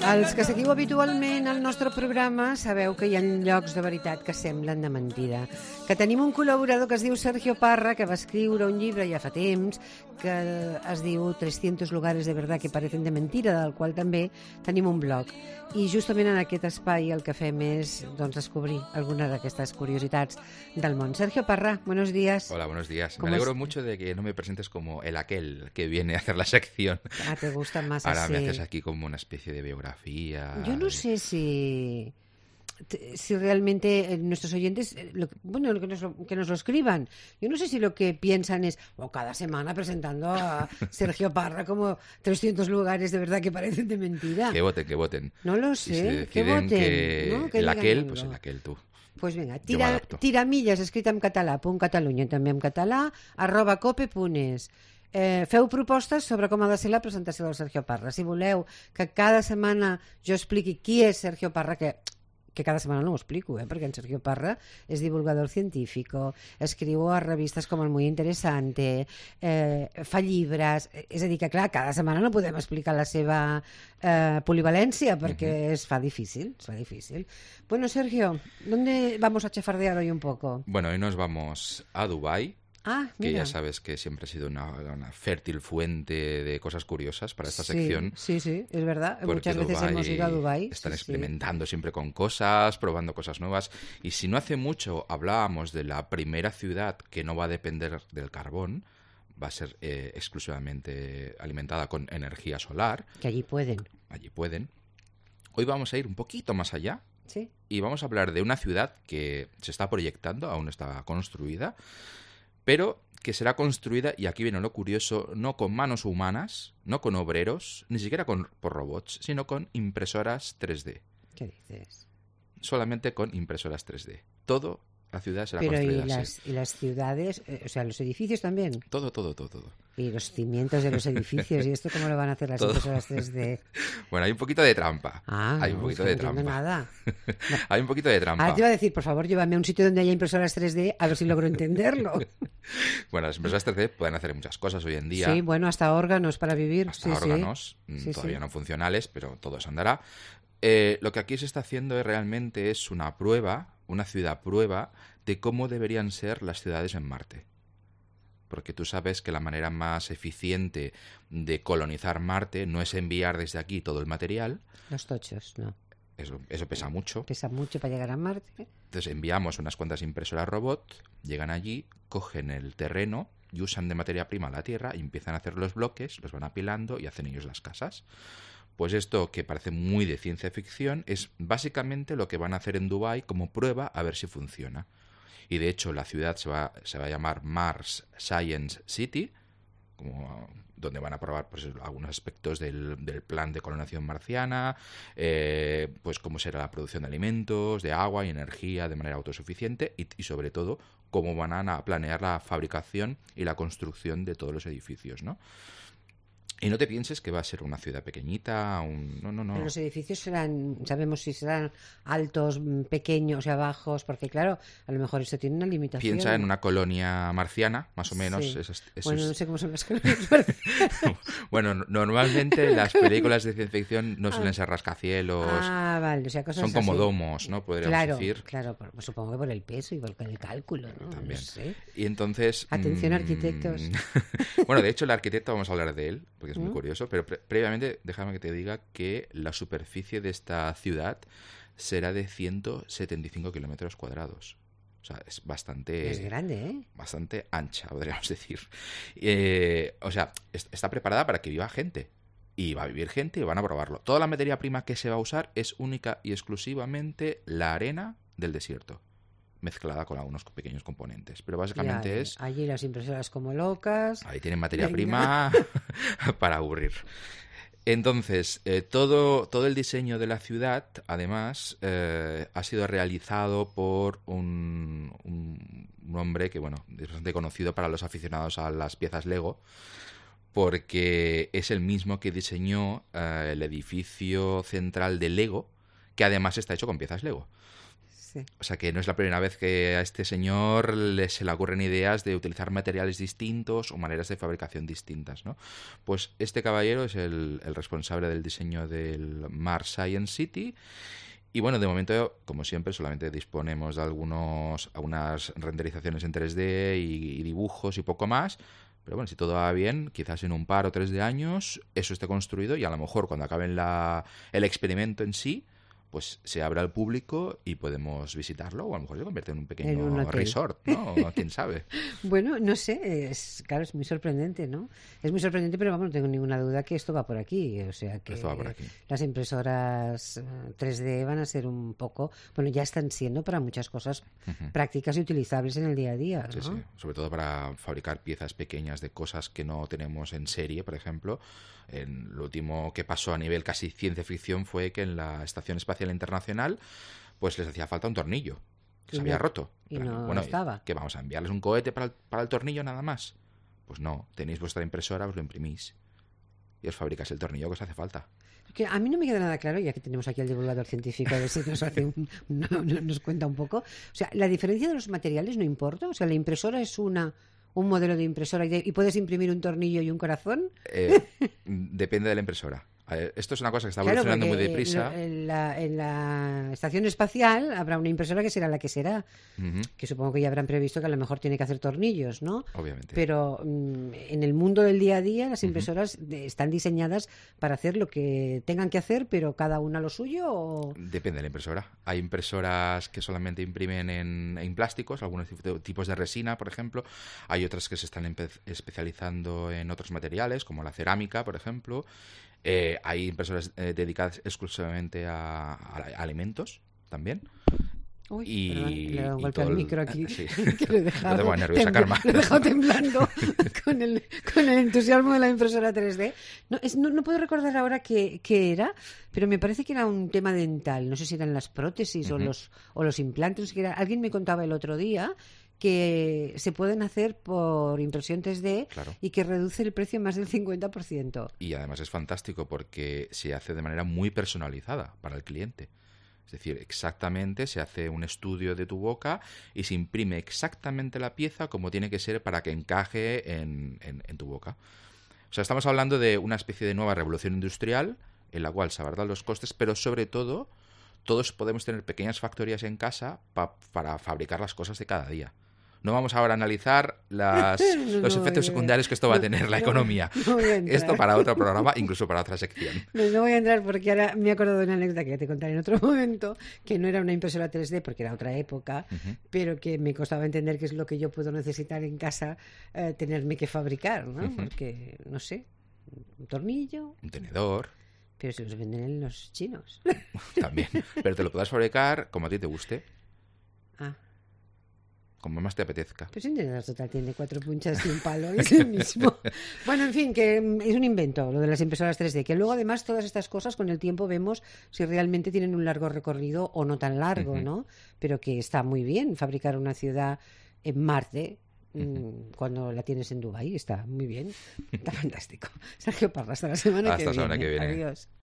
Els que seguiu habitualment el nostre programa sabeu que hi ha llocs de veritat que semblen de mentida. Que tenim un col·laborador que es diu Sergio Parra, que va escriure un llibre ja fa temps, que es diu 300 lugares de verdad que parecen de mentira, del qual també tenim un blog. I justament en aquest espai el que fem és descobrir alguna d'aquestes curiositats del món. Sergio Parra, buenos días. Hola, buenos días. Me alegro mucho de que no me presentes como el aquel que viene a hacer la sección. Ah, te gusta más Ahora así. me haces aquí como una especie de biografía. Yo no sé si realmente nuestros oyentes, que nos lo escriban, yo no sé si lo que piensan es cada semana presentando a Sergio Parra como 300 lugares de verdad que parecen de mentira. Que voten. No lo Y sé, si que deciden voten. que ¿no? Que el digan aquel, algo. pues el aquel tú. Pues vinga, Jo m'adapto. tiramilles escrit en català, .catalunya també en català, @cope.es. Feu propostes sobre com ha de ser la presentació del Sergio Parra. Si voleu que cada setmana jo expliqui qui és Sergio Parra, que cada setmana no ho explico, perquè en Sergio Parra és divulgador científico, escriu a revistes com El Muy Interesante, fa llibres, és a dir que clar, cada setmana no podem explicar la seva polivalència perquè es fa difícil. Bueno, Sergio, ¿dónde vamos a chafardear hoy un poco? Bueno, hoy nos vamos a Dubái. Ah, que mira. ya sabes que siempre ha sido una fértil fuente de cosas curiosas para esta Sí, sección. Sí, es verdad. Porque Muchas veces hemos ido a Dubái. Están sí. experimentando siempre con cosas, probando cosas nuevas. Y si no hace mucho hablábamos de la primera ciudad que no va a depender del carbón, va a ser exclusivamente alimentada con energía solar. Que allí pueden. Hoy vamos a ir un poquito más allá. Sí. Y vamos a hablar de una ciudad que se está proyectando, aún no está construida, pero que será construida, y aquí viene lo curioso, no con manos humanas, no con obreros, ni siquiera por robots, sino con impresoras 3D. ¿Qué dices? Solamente con impresoras 3D. Todo, la ciudad será Pero construida así. ¿y las ciudades? O sea, los edificios también. Todo. Y los cimientos de los edificios. ¿Y esto cómo lo van a hacer las Todo. impresoras 3D? Bueno, hay un poquito de trampa. Hay un poquito de entiendo trampa. nada. Hay un poquito de trampa. Ahora te iba a decir, por favor, llévame a un sitio donde haya impresoras 3D a ver si logro entenderlo. Bueno, las impresoras 3D pueden hacer muchas cosas hoy en día. Sí, bueno, hasta órganos para vivir. Hasta Sí, órganos, sí. todavía no funcionales, pero todo se andará. Lo que aquí se está haciendo realmente es una ciudad prueba de cómo deberían ser las ciudades en Marte. Porque tú sabes que la manera más eficiente de colonizar Marte no es enviar desde aquí todo el material. Los tochos, no. Eso pesa mucho. Pesa mucho para llegar a Marte. Entonces enviamos unas cuantas impresoras robot, llegan allí, cogen el terreno y usan de materia prima la tierra y empiezan a hacer los bloques, los van apilando y hacen ellos las casas. Pues esto, que parece muy de ciencia ficción, es básicamente lo que van a hacer en Dubái como prueba a ver si funciona. Y de hecho la ciudad se va a llamar Mars Science City, donde van a probar pues, algunos aspectos del plan de colonización marciana, pues cómo será la producción de alimentos, de agua y energía de manera autosuficiente y sobre todo cómo van a planear la fabricación y la construcción de todos los edificios, ¿no? Y no te pienses que va a ser una ciudad pequeñita, no. Pero los edificios sabemos si serán altos, pequeños, o sea, bajos, porque claro, a lo mejor eso tiene una limitación. Piensa en una colonia marciana, más o menos. Sí. Eso No sé cómo son las colonias. Bueno, normalmente las películas de ciencia ficción no suelen ser rascacielos. Ah, vale, o sea, cosas son como así. domos, ¿no? Podríamos decir. Claro, supongo que por el peso y por el cálculo, ¿no? También. No sé. Y entonces... Atención, arquitectos. Bueno, de hecho, el arquitecto vamos a hablar de él, porque es muy curioso, pero previamente déjame que te diga que la superficie de esta ciudad será de 175 kilómetros cuadrados. O sea, es bastante... Es grande, ¿eh? Bastante ancha, podríamos decir. O sea, está preparada para que viva gente. Y va a vivir gente y van a probarlo. Toda la materia prima que se va a usar es única y exclusivamente la arena del desierto, mezclada con algunos pequeños componentes. Pero básicamente es... Allí las impresoras como locas. Ahí tienen materia prima para aburrir. Entonces, todo el diseño de la ciudad, además, ha sido realizado por un hombre que, bueno, es bastante conocido para los aficionados a las piezas Lego, porque es el mismo que diseñó el edificio central de Lego, que además está hecho con piezas Lego. Sí. O sea que no es la primera vez que a este señor se le ocurren ideas de utilizar materiales distintos o maneras de fabricación distintas, ¿no? Pues este caballero es el responsable del diseño del Mars Science City. Y bueno, de momento, como siempre, solamente disponemos de algunas renderizaciones en 3D y dibujos y poco más. Pero bueno, si todo va bien, quizás en un par o 3 de años eso esté construido y a lo mejor cuando acaben el experimento en sí, pues se abra al público y podemos visitarlo, o a lo mejor se convierte en un En un pequeño hotel. resort, ¿no? ¿Quién sabe? Bueno, no sé, claro, es muy sorprendente, ¿no? Es muy sorprendente, pero vamos, no tengo ninguna duda que esto va por aquí. O sea que Esto va por aquí. las impresoras 3D van a ser un poco, bueno, ya están siendo para muchas cosas prácticas y utilizables en el día a día, Sí, ¿no? sí. Sobre todo para fabricar piezas pequeñas de cosas que no tenemos en serie, por ejemplo. Lo último que pasó a nivel casi ciencia ficción fue que en la Estación Espacial Internacional pues les hacía falta un tornillo que Y se había no- roto. y En plan, no bueno, estaba. ¿qué vamos a enviarles un cohete para el tornillo nada más? Pues no, tenéis vuestra impresora, os lo imprimís y os fabricáis el tornillo que os hace falta. Que a mí no me queda nada claro, ya que tenemos aquí al divulgador científico, a ver si nos hace nos cuenta un poco. O sea, la diferencia de los materiales no importa. O sea, la impresora es un modelo de impresora y puedes imprimir un tornillo y un corazón. Depende de la impresora. Esto es una cosa que está Claro, evolucionando muy porque deprisa. en la estación espacial habrá una impresora que será la que será, Ujú, que supongo que ya habrán previsto que a lo mejor tiene que hacer tornillos, ¿no? obviamente. Pero en el mundo del día a día las impresoras están diseñadas para hacer lo que tengan que hacer, pero cada una lo suyo o... Depende de la impresora. Hay impresoras que solamente imprimen en plásticos, algunos tipos de resina, por ejemplo. Hay otras que se están especializando en otros materiales, como la cerámica, por ejemplo. Hay impresoras dedicadas exclusivamente a alimentos también. Uy, perdón, le he dado un Y golpe todo al micro aquí, sí. que lo he No dejado, te pongas nerviosa, Karma. lo he dejado temblando con el entusiasmo de la impresora 3D. No puedo recordar ahora qué era, pero me parece que era un tema dental. No sé si eran las prótesis Ujú. o los implantes. No sé qué era. Alguien me contaba el otro día que se pueden hacer por impresión 3D Claro. y que reduce el precio más del 50%. Y además es fantástico porque se hace de manera muy personalizada para el cliente. Es decir, exactamente se hace un estudio de tu boca y se imprime exactamente la pieza como tiene que ser para que encaje en tu boca. O sea, estamos hablando de una especie de nueva revolución industrial en la cual se abaratan los costes, pero sobre todo todos podemos tener pequeñas factorías en casa para fabricar las cosas de cada día. No vamos ahora a analizar los No voy efectos a- secundarios que esto va a tener la no- economía. no voy a entrar. Esto para otro programa, incluso para otra sección. No voy a entrar porque ahora me he acordado de una anécdota que ya te contaré en otro momento, que no era una impresora 3D porque era otra época, pero que me costaba entender qué es lo que yo puedo necesitar en casa, tenerme que fabricar, ¿no? Porque, no sé, un tornillo, Un tenedor pero se los venden en los chinos. también. Pero te lo puedas fabricar como a ti te guste, Ah, como más te apetezca. pues un tenedor total tiene 4 punchas y un palo, es el mismo. Bueno, en fin, que es un invento lo de las impresoras 3D, que luego además todas estas cosas con el tiempo vemos si realmente tienen un largo recorrido o no tan largo, ¿no? Pero que está muy bien fabricar una ciudad en Marte cuando la tienes en Dubái, está muy bien, está fantástico. Sergio Parra, hasta la semana Hasta la semana que viene. Adiós.